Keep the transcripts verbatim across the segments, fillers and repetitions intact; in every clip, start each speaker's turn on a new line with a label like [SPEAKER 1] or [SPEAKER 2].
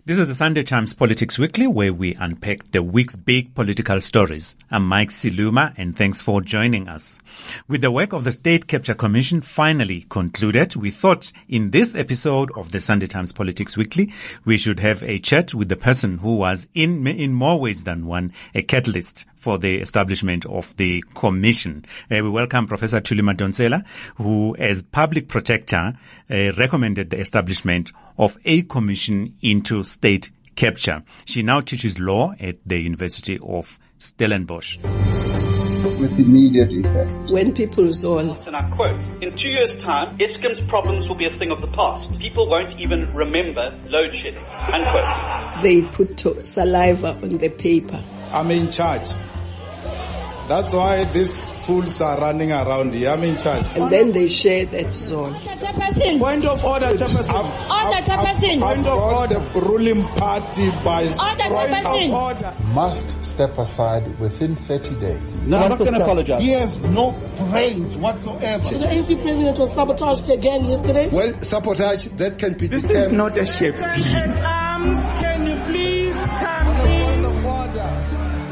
[SPEAKER 1] This is the Sunday Times Politics Weekly, where we unpack the week's big political stories. I'm Mike Siluma, and thanks for joining us. With the work of the State Capture Commission finally concluded, we thought in this episode of the Sunday Times Politics Weekly, we should have a chat with the person who was in in more ways than one a catalyst for the establishment of the commission. Uh, we welcome Professor Thuli Madonsela, who, as public protector, uh, recommended the establishment of a commission into state capture. She now teaches law at the University of Stellenbosch.
[SPEAKER 2] With immediate effect.
[SPEAKER 3] When people saw,
[SPEAKER 4] and I quote, in two years' time, Eskom's problems will be a thing of the past. People won't even remember load shedding, unquote.
[SPEAKER 3] They put saliva on the paper.
[SPEAKER 5] I'm in charge. That's why these fools are running around here. I'm in charge.
[SPEAKER 3] And then they share that zone.
[SPEAKER 5] Point of order, Chairperson.
[SPEAKER 6] Order, Chairperson.
[SPEAKER 5] Point of order, the ruling party by point of order.
[SPEAKER 2] Must step aside within thirty days.
[SPEAKER 4] No, I'm not going to apologize.
[SPEAKER 2] He has no brains whatsoever.
[SPEAKER 7] The A N C president was sabotaged again yesterday.
[SPEAKER 2] Well, sabotage, that can be
[SPEAKER 5] This
[SPEAKER 2] determined.
[SPEAKER 5] is not a Shakespeare.
[SPEAKER 7] Arms, can you please come in?
[SPEAKER 2] Point of order.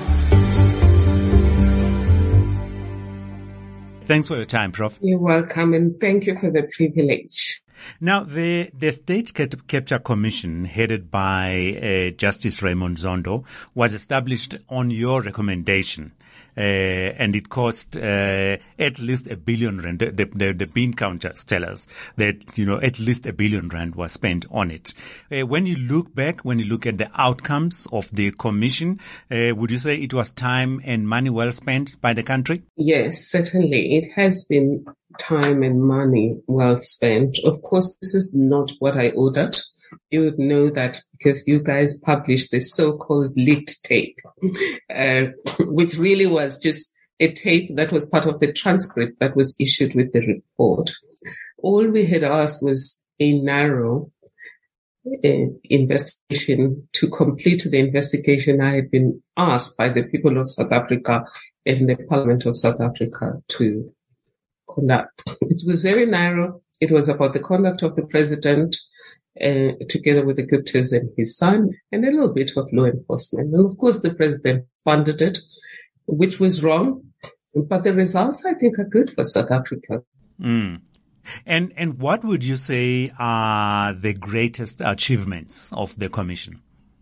[SPEAKER 1] Thanks for your time, Professor
[SPEAKER 6] You're welcome, and thank you for the privilege.
[SPEAKER 1] Now, the, the State Capture Commission, headed by uh, Justice Raymond Zondo, was established on your recommendation. Uh, and it cost uh, at least a billion rand. The, the, the bean counters tell us that, you know, at least a billion rand was spent on it. Uh, when you look back, when you look at the outcomes of the commission, uh, would you say it was time and money well spent by the country?
[SPEAKER 6] Yes, certainly. It has been time and money well spent. Of course, this is not what I ordered. You would know that because you guys published the so-called leaked tape, uh, which really was just a tape that was part of the transcript that was issued with the report. All we had asked was a narrow uh, investigation to complete the investigation I had been asked by the people of South Africa and the Parliament of South Africa to conduct. It was very narrow. It was about the conduct of the president, uh, together with the Guptas and his son, and a little bit of law enforcement. And of course, the president funded it, which was wrong. But the results, I think, are good for South Africa.
[SPEAKER 1] Mm. And and what would you say are the greatest achievements of the commission?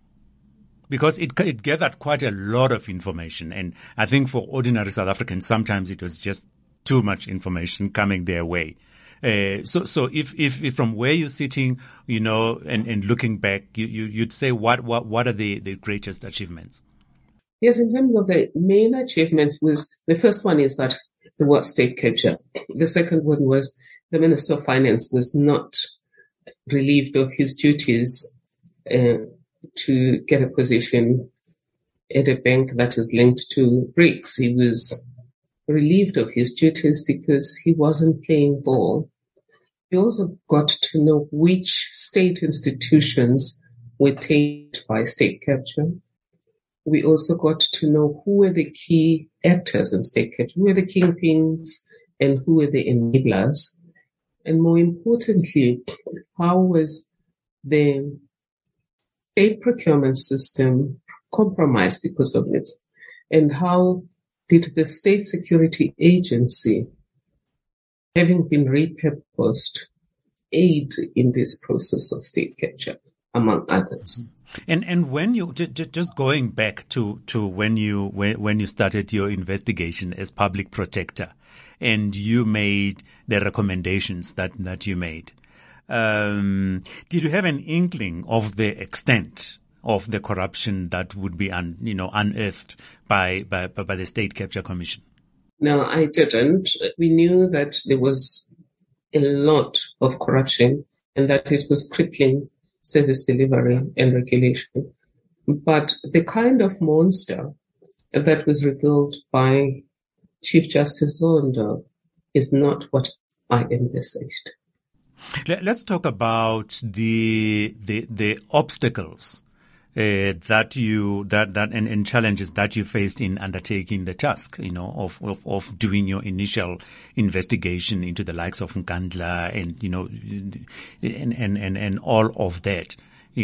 [SPEAKER 1] Because it it gathered quite a lot of information, and I think for ordinary South Africans, sometimes it was just too much information coming their way. Uh, so, so if, if, if from where you're sitting, you know, and, and looking back, you, you, you'd say what, what, what are the, the greatest achievements?
[SPEAKER 6] Yes, in terms of the main achievements was, the first one is that there was state capture. The second one was the Minister of Finance was not relieved of his duties, uh, to get a position at a bank that is linked to BRICS. He was relieved of his duties because he wasn't playing ball. We also got to know which state institutions were taken by state capture. We also got to know who were the key actors in state capture, who were the kingpins and who were the enablers. And more importantly, how was the state procurement system compromised because of it? And how did the State Security Agency, having been repurposed, aid in this process of state capture, among others?
[SPEAKER 1] And and when you j- j- just going back to, to when you when, when you started your investigation as public protector, and you made the recommendations that that you made, um, did you have an inkling of the extent of the corruption that would be un, you know unearthed by, by by the State Capture Commission?
[SPEAKER 6] No, I didn't. We knew that there was a lot of corruption and that it was crippling service delivery and regulation. But the kind of monster that was revealed by Chief Justice Zondo is not what I envisaged.
[SPEAKER 1] Let's talk about the the the obstacles uh, that you that that and, and challenges that you faced in undertaking the task, you know, of, of of doing your initial investigation into the likes of Nkandla and you know and and and, and all of that, you know.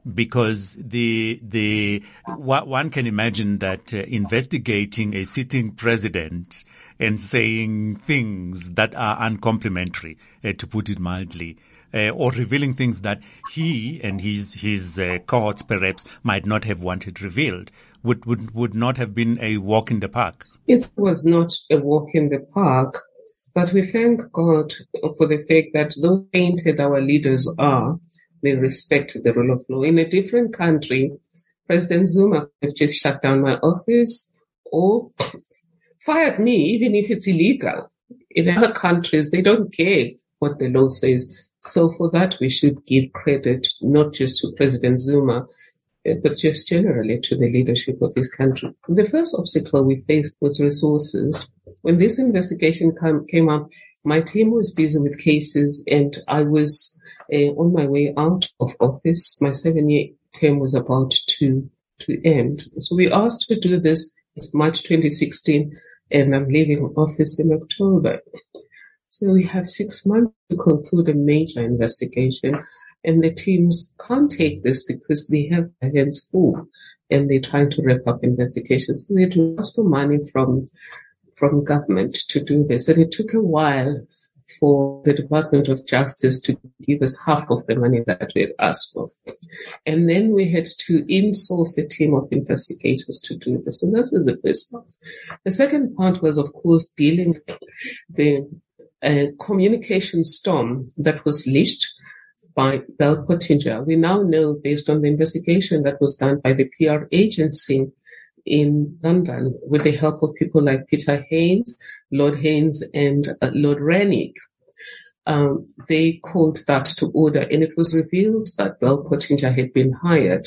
[SPEAKER 1] because the the one can imagine that uh, investigating a sitting president and saying things that are uncomplimentary, uh, to put it mildly, uh, or revealing things that he and his his uh, cohorts perhaps might not have wanted revealed would, would would not have been a walk in the park.
[SPEAKER 6] It was not a walk in the park, but we thank God for the fact that though tainted our leaders are, they respect the rule of law. In a different country, President Zuma could have just shut down my office or fired me, even if it's illegal. In other countries, they don't care what the law says. So for that, we should give credit not just to President Zuma, but just generally to the leadership of this country. The first obstacle we faced was resources. When this investigation come, came up, my team was busy with cases and I was uh, on my way out of office. My seven-year term was about to, to end. So we asked to do this. It's March twenty sixteen and I'm leaving office in October. So we have six months to conclude a major investigation. And the teams can't take this because they have their hands full and they're trying to wrap up investigations. So they had to ask for money from, from government to do this. And it took a while for the Department of Justice to give us half of the money that we had asked for. And then we had to in-source a team of investigators to do this. And that was the first part. The second part was, of course, dealing with the uh, communication storm that was leashed by Bell Pottinger. We now know, based on the investigation that was done by the P R agency in London, with the help of people like Peter Haines, Lord Haines, and uh, Lord Rennick, um, they called that to order, and it was revealed that Bell Pottinger had been hired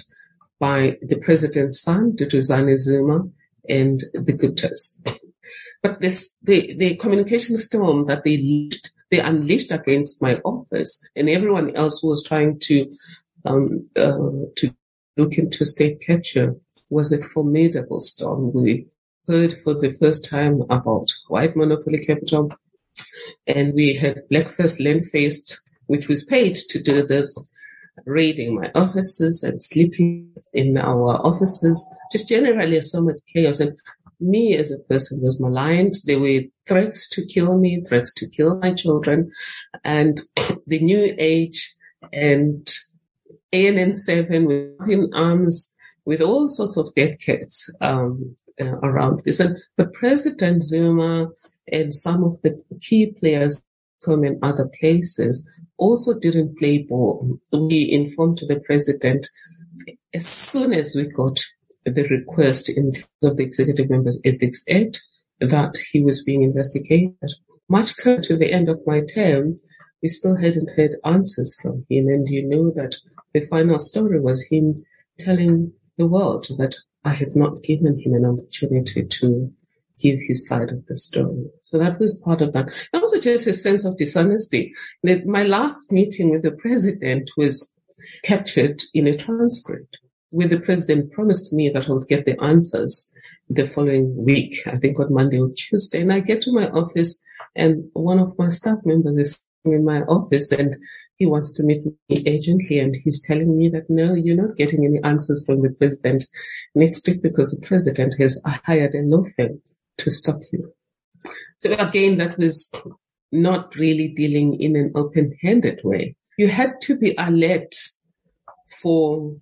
[SPEAKER 6] by the president's son, Duduzane Zuma, and the Guptas. But this, the, the communication storm that they leaked They unleashed against my office and everyone else who was trying to um, uh, to look into state capture was a formidable storm. We heard for the first time about white monopoly capital, and we had Black First Land Faced, which was paid to do this, raiding my offices and sleeping in our offices. Just generally so much chaos. And me as a person was maligned. There were threats to kill me, threats to kill my children, and the New Age and A N N seven with in arms, with all sorts of dead cats um, uh, around this. And the President Zuma and some of the key players from in other places also didn't play ball. We informed the president as soon as we got the request in terms of the Executive Members Ethics Act that he was being investigated. Much closer to the end of my term, we still hadn't heard answers from him. And you know that the final story was him telling the world that I had not given him an opportunity to give his side of the story. So that was part of that. And also just a sense of dishonesty. That my last meeting with the president was captured in a transcript, where the president promised me that I would get the answers the following week, I think on Monday or Tuesday. And I get to my office and one of my staff members is in my office and he wants to meet me urgently. And he's telling me that, no, you're not getting any answers from the president next week because the president has hired a law firm to stop you. So again, that was not really dealing in an open-handed way. You had to be alert for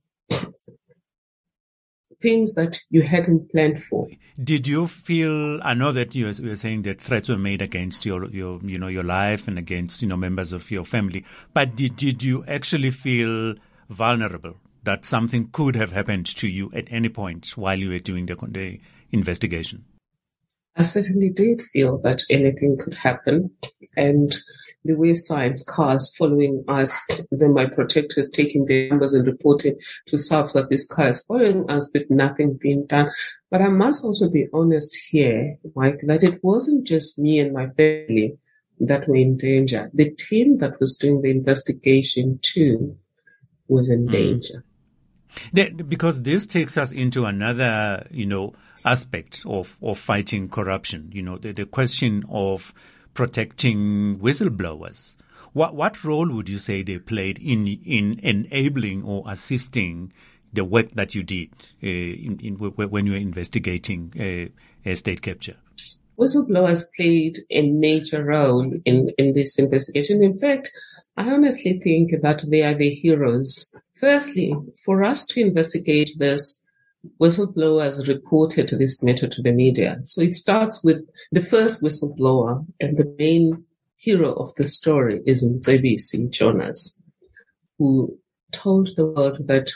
[SPEAKER 6] things that you hadn't planned for.
[SPEAKER 1] Did you feel, I know that you were saying that threats were made against your, your, you know, your life and against, you know, members of your family, but did, did you actually feel vulnerable that something could have happened to you at any point while you were doing the, the investigation?
[SPEAKER 6] I certainly did feel that anything could happen. And the way science cars following us, then my protectors taking the numbers and reporting to S A P S that this car is following us, but nothing being done. But I must also be honest here, Mike, that it wasn't just me and my family that were in danger. The team that was doing the investigation too was in mm. danger.
[SPEAKER 1] Because this takes us into another, you know, aspect of, of fighting corruption, you know, the, the question of protecting whistleblowers. What what role would you say they played in in enabling or assisting the work that you did uh, in, in, when you were investigating uh, uh, state capture?
[SPEAKER 6] Whistleblowers played a major role in, in this investigation. In fact, I honestly think that they are the heroes. Firstly, for us to investigate this, whistleblowers reported this matter to the media. So it starts with the first whistleblower, and the main hero of the story is Mcebisi Jonas, who told the world that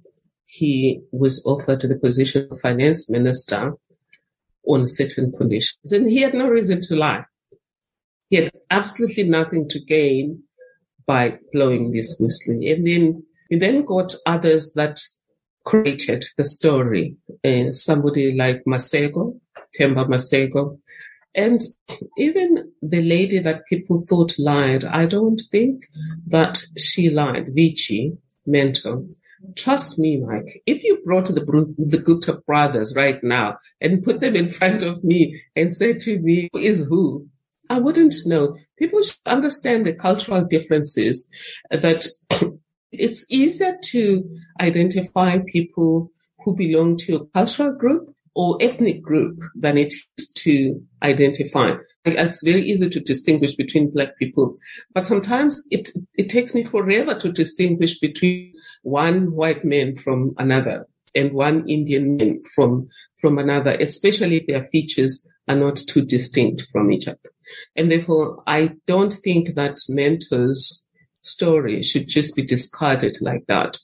[SPEAKER 6] he was offered the position of finance minister on certain conditions. And he had no reason to lie. He had absolutely nothing to gain by blowing this whistle. And then we then got others that created the story. Uh, somebody like Masego, Themba Masego. And even the lady that people thought lied, I don't think that she lied, Vici Mento. Trust me, Mike, if you brought the, the Gupta brothers right now and put them in front of me and said to me, who is who? I wouldn't know. People should understand the cultural differences, that it's easier to identify people who belong to a cultural group or ethnic group than it is to identify. It's very easy to distinguish between black people, but sometimes it it takes me forever to distinguish between one white man from another and one Indian man from from another, especially if their features are not too distinct from each other. And therefore, I don't think that Mentor's story should just be discarded like that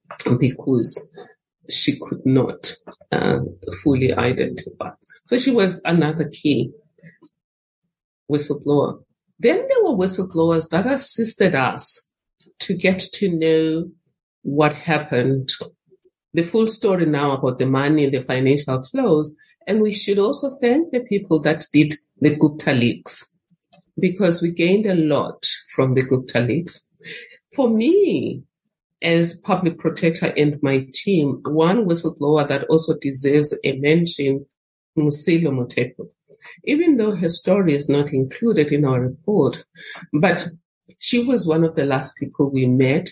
[SPEAKER 6] because she could not uh, fully identify. So she was another key whistleblower. Then there were whistleblowers that assisted us to get to know what happened, the full story now about the money and the financial flows. And we should also thank the people that did the Gupta leaks, because we gained a lot from the Gupta leaks. For me, as public protector and my team, one whistleblower that also deserves a mention, Musilo Mutepo. Even though her story is not included in our report, but she was one of the last people we met.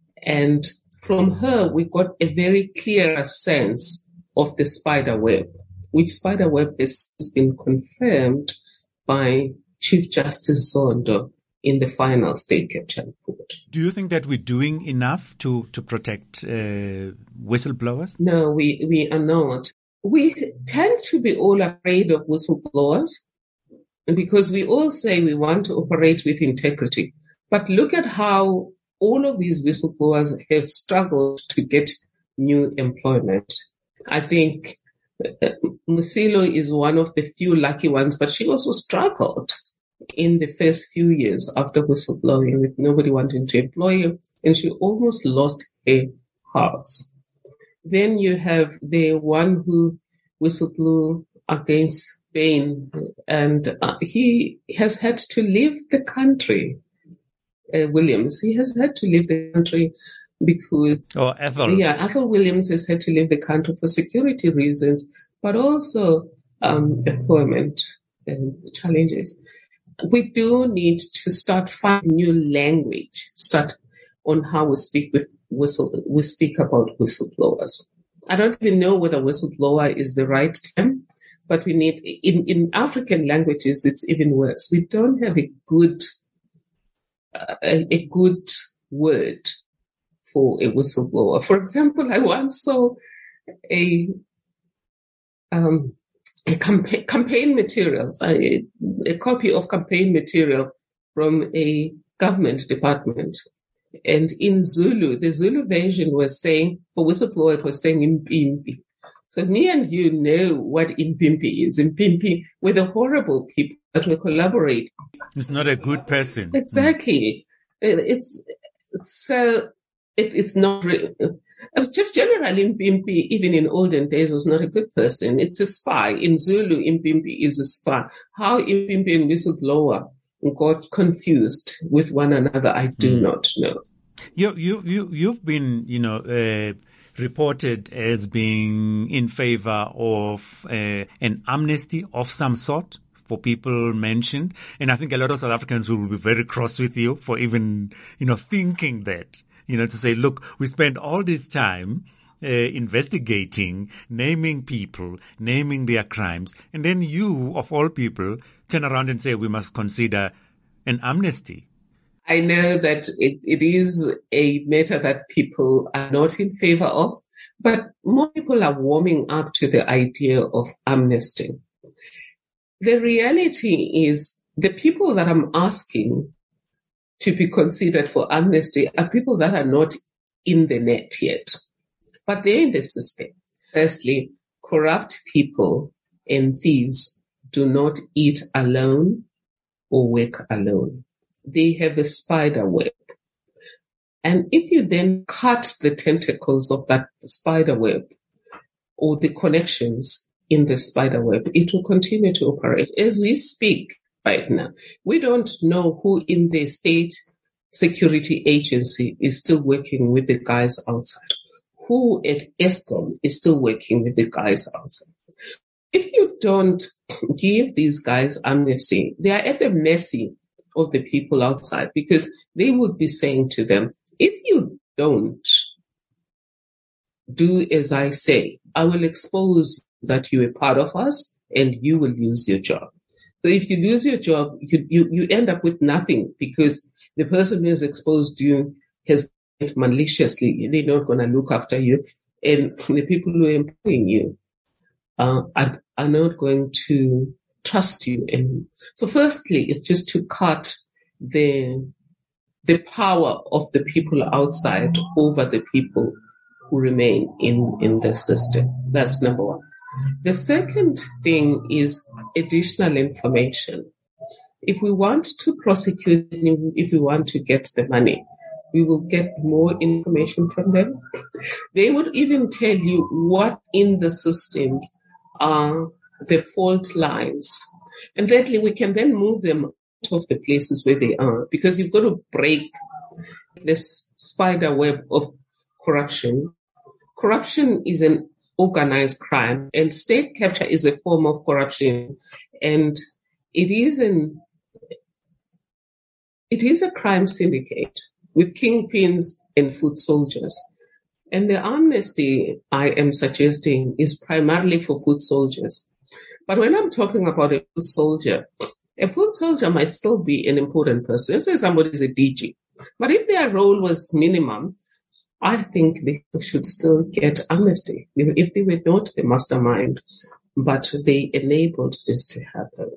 [SPEAKER 6] And from her, we got a very clear sense of the spider web, which spider web has been confirmed by Chief Justice Zondo in the final state capture report.
[SPEAKER 1] Do you think that we're doing enough to, to protect uh, whistleblowers?
[SPEAKER 6] No, we, we are not. We tend to be all afraid of whistleblowers because we all say we want to operate with integrity. But look at how all of these whistleblowers have struggled to get new employment. I think uh, Musilo is one of the few lucky ones, but she also struggled in the first few years after whistleblowing with nobody wanting to employ her, and she almost lost her house. Then you have the one who whistleblew against Spain, and uh, he has had to leave the country. Uh, Williams, he has had to leave the country because...
[SPEAKER 1] Oh, Ethel.
[SPEAKER 6] Yeah, Ethel Williams has had to leave the country for security reasons, but also um, employment um, challenges. We do need to start finding new language, start on how we speak with whistle, we speak about whistleblowers. I don't even know whether whistleblower is the right term, but we need, in, in African languages, it's even worse. We don't have a good, uh, a, a good word for a whistleblower. For example, I once saw a, um, a campaign, campaign materials, a, a copy of campaign material from a government department. And in Zulu, the Zulu version was saying, for whistleblower, it was saying Impimpi. So me and you know what Impimpi is. Impimpi were the horrible people that will collaborate.
[SPEAKER 1] It's not a good person.
[SPEAKER 6] Exactly. Mm. It's, so, it, it's not really, just generally Impimpi, even in olden days, was not a good person. It's a spy. In Zulu, Impimpi is a spy. How Impimpi and whistleblower got confused with one another, I do mm. not know.
[SPEAKER 1] You, you, you, you've been, you know, uh, reported as being in favor of uh, an amnesty of some sort for people mentioned. And I think a lot of South Africans will be very cross with you for even, you know, thinking that, you know, to say, look, we spent all this time uh, investigating, naming people, naming their crimes. And then you, of all people, turn around and say we must consider an amnesty.
[SPEAKER 6] I know that it, it is a matter that people are not in favor of, but more people are warming up to the idea of amnesty. The reality is the people that I'm asking to be considered for amnesty are people that are not in the net yet, but they're in the system. Firstly, corrupt people and thieves do not eat alone or work alone. They have a spider web. And if you then cut the tentacles of that spider web or the connections in the spider web, it will continue to operate. As we speak right now, we don't know who in the state security agency is still working with the guys outside, who at Eskom is still working with the guys outside. If you don't give these guys amnesty, they are at the mercy of the people outside, because they would be saying to them, if you don't do as I say, I will expose that you are part of us and you will lose your job. So if you lose your job, you, you, you end up with nothing, because the person who has exposed you has done it maliciously. They're not going to look after you. And the people who are employing you uh, are, are not going to trust you. And so firstly, it's just to cut the the power of the people outside over the people who remain in, in the system. That's number one. The second thing is additional information. If we want to prosecute, if we want to get the money, we will get more information from them. They would even tell you what in the system are the fault lines. And thirdly, we can then move them out of the places where they are, because you've got to break this spider web of corruption. Corruption is an organized crime, and state capture is a form of corruption. And it is an, it is a crime syndicate with kingpins and foot soldiers. And the amnesty I am suggesting is primarily for foot soldiers. But when I'm talking about a foot soldier, a foot soldier might still be an important person. Let's say somebody is a D G. But if their role was minimum, I think they should still get amnesty. If they were not the mastermind, but they enabled this to happen.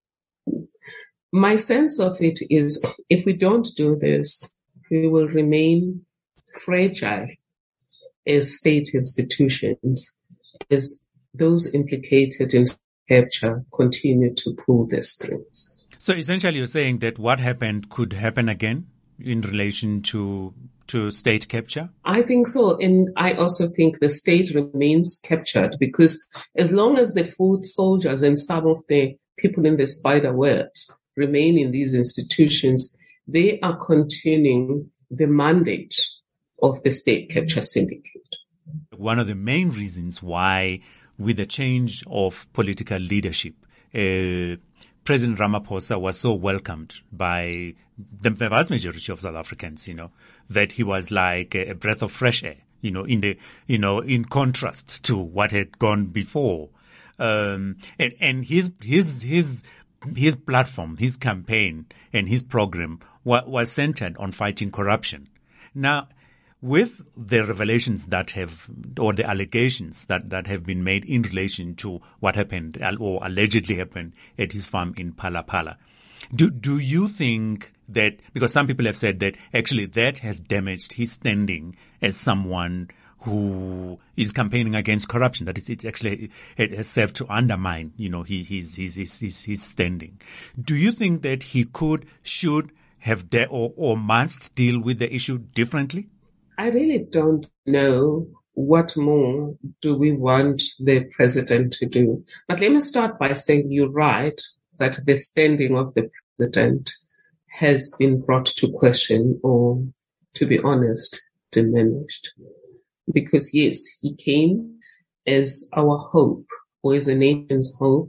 [SPEAKER 6] My sense of it is, if we don't do this, we will remain fragile as state institutions, as those implicated in capture continue to pull the strings.
[SPEAKER 1] So essentially you're saying that what happened could happen again in relation to to state capture?
[SPEAKER 6] I think so. And I also think the state remains captured, because as long as the foot soldiers and some of the people in the spider webs remain in these institutions, they are continuing the mandate of the state capture syndicate.
[SPEAKER 1] One of the main reasons why, with the change of political leadership, uh, President Ramaphosa was so welcomed by the vast majority of South Africans, you know, that he was like a breath of fresh air, you know, in the, you know, in contrast to what had gone before. Um, and, and his, his, his, his platform, his campaign and his program was, was centered on fighting corruption. Now, with the revelations that have, or the allegations that, that have been made in relation to what happened or allegedly happened at his farm in Phala Phala, do, do you think that, because some people have said that actually that has damaged his standing as someone who is campaigning against corruption, that it actually it has served to undermine, you know, his, his, his, his, his standing. Do you think that he could, should have, de- or, or must deal with the issue differently?
[SPEAKER 6] I really don't know what more do we want the president to do. But let me start by saying you're right that the standing of the president has been brought to question, or, to be honest, diminished. Because yes, he came as our hope, or as a nation's hope,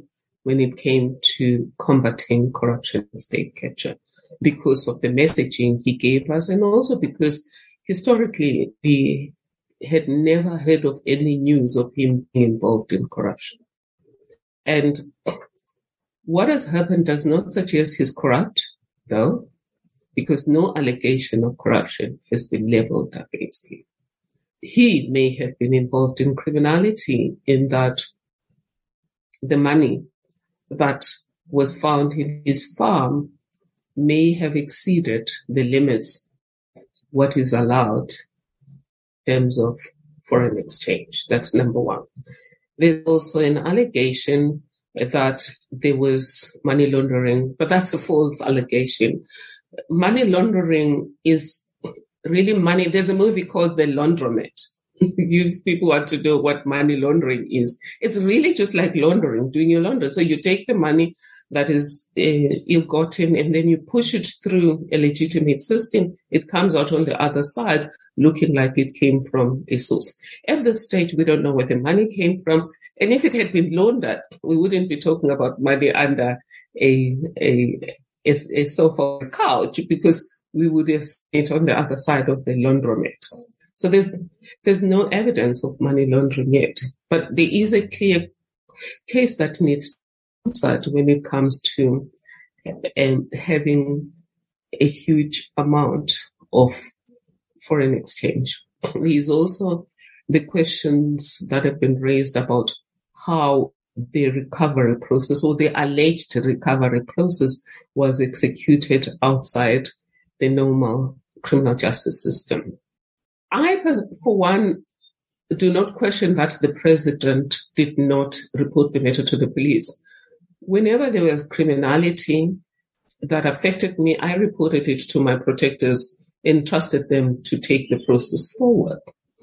[SPEAKER 6] when it came to combating corruption and state capture, because of the messaging he gave us, and also because historically we had never heard of any news of him being involved in corruption. And what has happened does not suggest he's corrupt, though, because no allegation of corruption has been leveled against him. He may have been involved in criminality in that the money that was found in his farm may have exceeded the limits of what is allowed in terms of foreign exchange. That's number one. There's also an allegation that there was money laundering, but that's a false allegation. Money laundering is really money. There's a movie called The Laundromat. If people want to know what money laundering is, it's really just like laundering, doing your laundry. So you take the money that is uh, ill-gotten and then you push it through a legitimate system. It comes out on the other side looking like it came from a source. At this stage, we don't know where the money came from. And if it had been laundered, we wouldn't be talking about money under a, a, a, a sofa or a couch, because we would have seen it on the other side of the laundromat. So there's there's no evidence of money laundering yet, but there is a clear case that needs to be answered when it comes to um, having a huge amount of foreign exchange. There is also the questions that have been raised about how the recovery process or the alleged recovery process was executed outside the normal criminal justice system. I, for one, do not question that the president did not report the matter to the police. Whenever there was criminality that affected me, I reported it to my protectors and trusted them to take the process forward.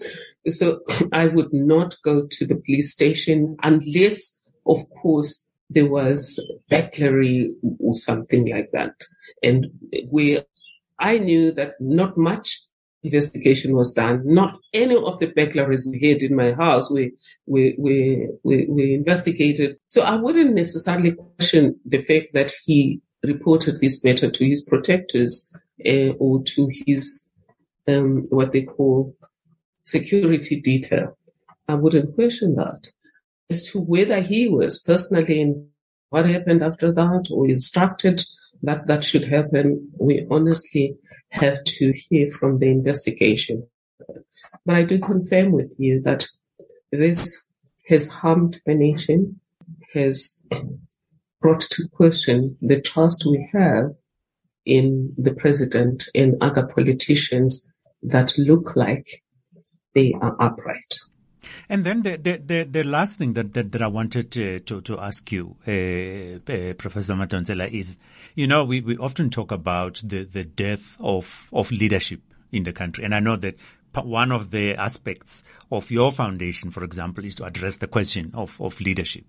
[SPEAKER 6] So I would not go to the police station unless, of course, there was burglary or something like that. And we, I knew that not much investigation was done. Not any of the burglaries we had in my house we we we we, we investigated. So I wouldn't necessarily question the fact that he reported this matter to his protectors uh, or to his um, what they call security detail. I wouldn't question that. As to whether he was personally in what happened after that or instructed that that should happen, we honestly have to hear from the investigation. But I do confirm with you that this has harmed the nation, has brought to question the trust we have in the president and other politicians that look like they are upright.
[SPEAKER 1] And then the the, the, the last thing that, that, that I wanted to, to, to ask you, uh, uh, Professor Madonsela, is, you know, we, we often talk about the, the death of, of leadership in the country. And I know that one of the aspects of your foundation, for example, is to address the question of, of leadership.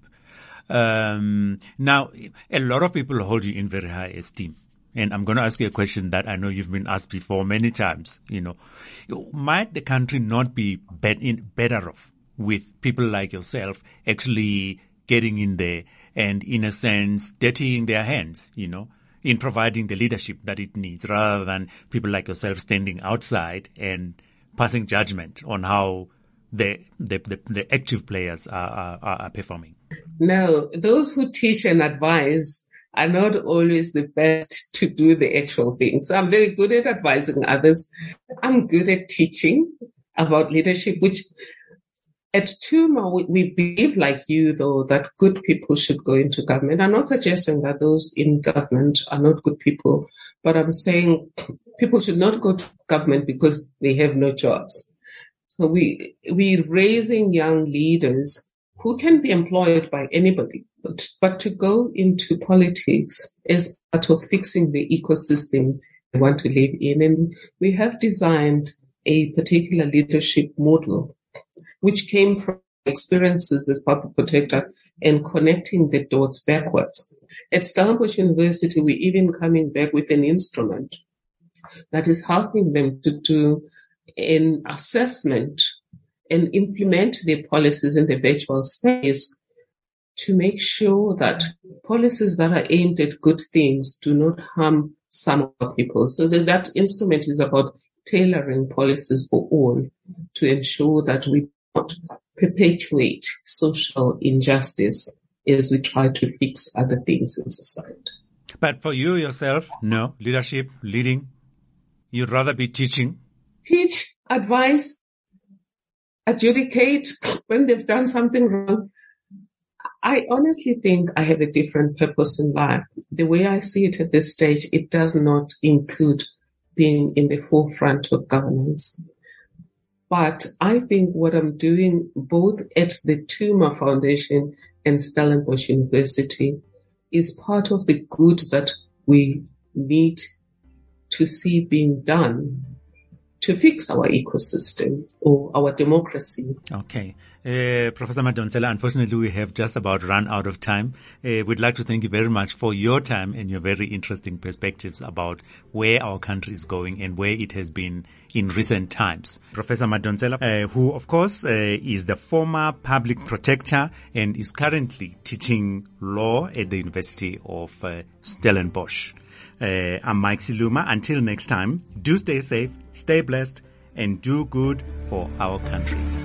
[SPEAKER 1] Um, now, a lot of people hold you in very high esteem. And I'm going to ask you a question that I know you've been asked before many times. You know, might the country not be bet in, better off with people like yourself actually getting in there and, in a sense, dirtying their hands, you know, in providing the leadership that it needs, rather than people like yourself standing outside and passing judgment on how the the, the, the active players are, are, are performing?
[SPEAKER 6] No, those who teach and advise are not always the best to do the actual thing. So I'm very good at advising others. I'm good at teaching about leadership, which at Tuma, we, we believe, like you, though, that good people should go into government. I'm not suggesting that those in government are not good people, but I'm saying people should not go to government because they have no jobs. So we, we're raising young leaders who can be employed by anybody. But, but to go into politics is part of fixing the ecosystem we want to live in. And we have designed a particular leadership model, which came from experiences as public protector and connecting the dots backwards. At Stellenbosch University, we're even coming back with an instrument that is helping them to do an assessment and implement their policies in the virtual space to make sure that policies that are aimed at good things do not harm some of people. So that, that instrument is about tailoring policies for all to ensure that we not perpetuate social injustice as we try to fix other things in society.
[SPEAKER 1] But for you yourself, no, leadership, leading, you'd rather be teaching?
[SPEAKER 6] Teach, advise, adjudicate when they've done something wrong. I honestly think I have a different purpose in life. The way I see it at this stage, it does not include being in the forefront of governance. But I think what I'm doing both at the Tuma Foundation and Stellenbosch University is part of the good that we need to see being done to fix our ecosystem or our democracy.
[SPEAKER 1] Okay. Uh, Professor Madonsela, unfortunately, we have just about run out of time. Uh, we'd like to thank you very much for your time and your very interesting perspectives about where our country is going and where it has been in recent times. Professor Madonsela, uh, who, of course, uh, is the former public protector and is currently teaching law at the University of uh, Stellenbosch. Uh, I'm Mike Siluma. Until next time, do stay safe, stay blessed, and do good for our country.